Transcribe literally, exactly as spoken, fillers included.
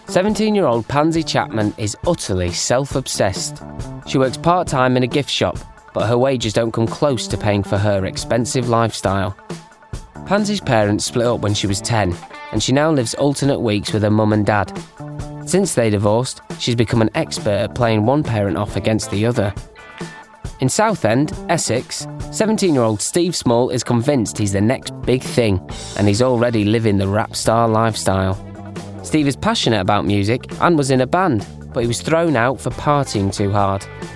seventeen-year-old Pansy Chapman is utterly self-obsessed. She works part-time in a gift shop, but her wages don't come close to paying for her expensive lifestyle. Pansy's parents split up when she was ten, and she now lives alternate weeks with her mum and dad. Since they divorced, she's become an expert at playing one parent off against the other. In Southend, Essex, seventeen-year-old Steve Small is convinced he's the next big thing, and he's already living the rap star lifestyle. Steve is passionate about music and was in a band, but he was thrown out for partying too hard.